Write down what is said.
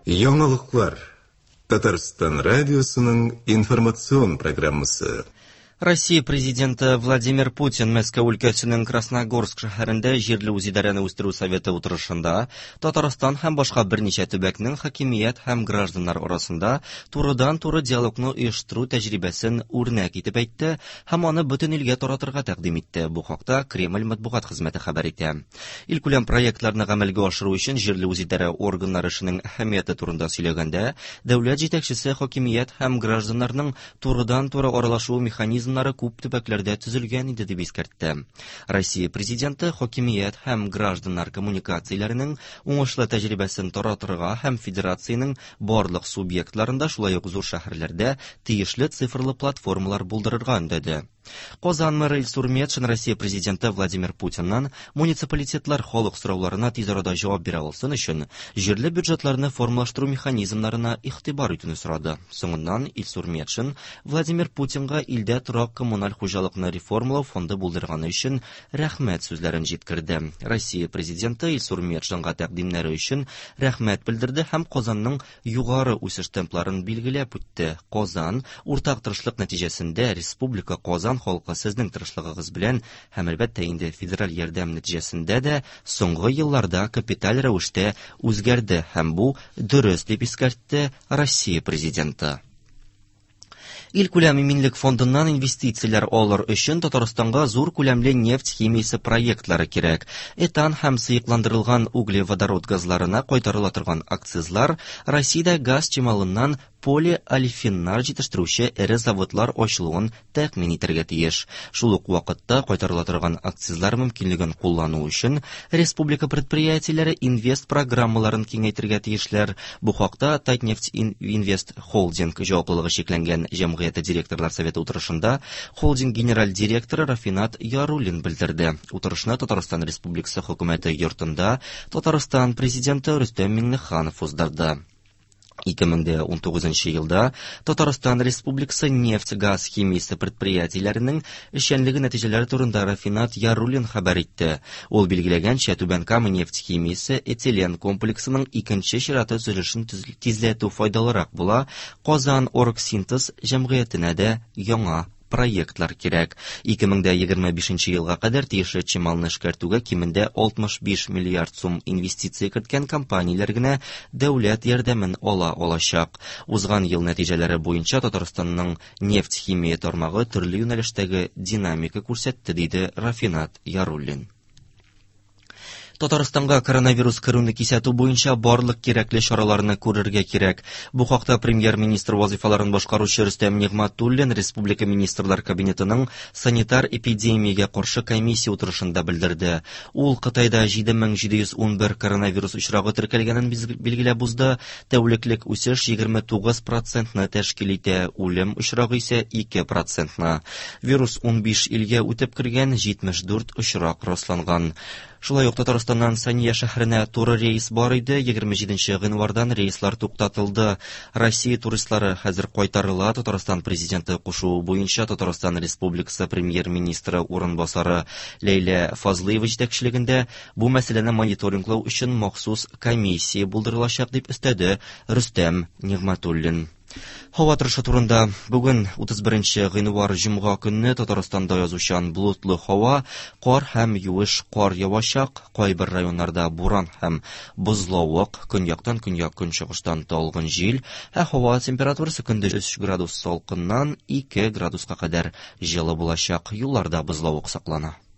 Яңалыклар. Татарстан радиосының информацион программасы. Россия президенты Владимир Путин Мәскәү өлкәсенең Красногорск шәһәрендә җирле үзидарәне үстерү советы утырышында Татарстан һәм башка берничә төбәкнең хакимият һәм гражданнар арасында турыдан-туры диалогны оештыру тәҗрибәсен үрнәк итеп әйтте һәм аны бөтен илгә таратырга тәкъдим итте. Бу хакта Кремль матбугат хезмәте хәбәр итә. Илкүләм проектларны гамәлгә ашыру өчен җирле үзидарә органнары эшенең әһәмияте турында сөйләгәндә, дәүләт җитәкчесе хакимият һәм гражданнарның турыдан-туры аралашуы механизмы күп төбәкләрдә төзелгән иде дип искәртте. Россия президенты хакимият һәм гражданнар коммуникацияләренең уңышлы тәҗрибәсен таратырга һәм федерациянең барлык субъектларында, шулай ук зур шәһәрләрдә тиешле цифрлы платформалар булдырырга өндәде. Казан мэры Илсур Метшин Россия президенты Владимир Путиннан муниципалитетлар халык сорауларына тиз арада җавап бирә алсын өчен җирле бюджетларны формалаштыру механизмнарына игътибар итүне сорады. Соңыннан Илсур Метшин Владимир Путинга илдә торак коммуналь хуҗалыкны реформалау фонды булдырганы өчен рәхмәт сүзләрен җиткерде. Россия президенты Илсур Метшинга тәкъдимнәре өчен рәхмәт белдерде һәм Казанның югары үсеш темпларын билгеләп үтте. Казан уртак тырышлык нәтиҗәсендә республика Казан халкы сезнең тырышлыгыгыз белән һәм әлбәттә инде федераль ярдәм нәтиҗәсендә дә соңгы елларда капиталь рәвештә үзгәрде һәм бу дөрес дип искәртте Россия президенты. Илкүләм иминлек фондыннан инвестицияләр алыр өчен Татарстанга зур күләмле нефть химиясе проектлары кирәк. Этан һәм сыйыкландырылган углеводород газларына кайтарыла торган акцизлар Россиядә газ чималыннан полиалифиннар җитештерүче эре заводлар ачылуын тәэмин итәргә тиеш. Шул ук вакытта кайтарыла торган акцизлар мөмкинлеген куллану өчен республика предприятиеләре инвест программаларын киңәйтергә тиешләр. Бу хакта Татнефть Инвест Холдинг җаваплылыгы шикләнгән җәмгыяте директорлар советы утырышында холдинг генераль директоры Рафинат Яруллин белдерде. Утырышны Татарстан Республикасы хөкүмәте йортында Татарстан президенты Рөстәм Миңнеханов уздырды. 2019 елда Татарстан Республикасы нефть-газ химиясе предприятиеләренең эшчәнлеге нәтиҗәләре турында Рафинат Яруллин хәбәр итте. Ул билгеләгәнчә, Түбән-Кама нефть химиясе этилен комплексының икенче чираты төзелешен тизләтү файдалырак була. Казан Оргсинтез җәмгыятенә дә яңа проектлар кирәк. 2025 елга кадәр тиешле чималны эшкәртүгә кимендә 65 миллиард сум инвестиция керткән компанияләр генә дәүләт ярдәмен ала алачак. Узган ел нәтиҗәләре буенча Татарстанның нефть-химия тармагы төрле юнәлештәге динамика күрсәтте, диде Рафинат Яруллин. Татарстанга коронавирус керүне кисәтү буенча барлык кирәкле чараларны күрергә кирәк. Бу хакта премьер-министр вазифаларын башкаручы Рөстәм Нигъмәтуллин Республика министрлар кабинетының санитар эпидемиягә каршы комиссия утырышында белдерде. Ул Кытайда 7711 коронавирус очрагы теркәлгәнен билгеләп узды. Тәүлеклек үсеш 29%-ны тәшкил итә, үлем очрагы исә 2%-ны. Вирус 15 илгә үтеп кергән, 74 очрак расланган. Шулай ук Татарстаннан Сания шәһәренә туры рейс бар иде. 27 гыйнвардан рейслар туктатылды. Россия туристлары хәзер кайтарыла. Татарстан президенты кушуы буенча Татарстан Республикасы премьер-министры урынбасары Ләйлә Фазлыева җитәкчелегендә бу мәсьәләне мониторинглау өчен махсус комиссия булдырылачак дип өстәде Рөстәм Нигъмәтуллин. Һава торышы турында. Бүген 31 гыйнвар җомга көнне Татарстанда язучан болытлы һава, кар һәм юеш кар явачак, кайбер районнарда буран һәм бозлавык, көньяктан көньяк көнчыгыштан талгын җил, һава температурасы көндез 3 градус салкыннан 2 градуска кадәр җылы булачак. Юлларда бозлавык саклана.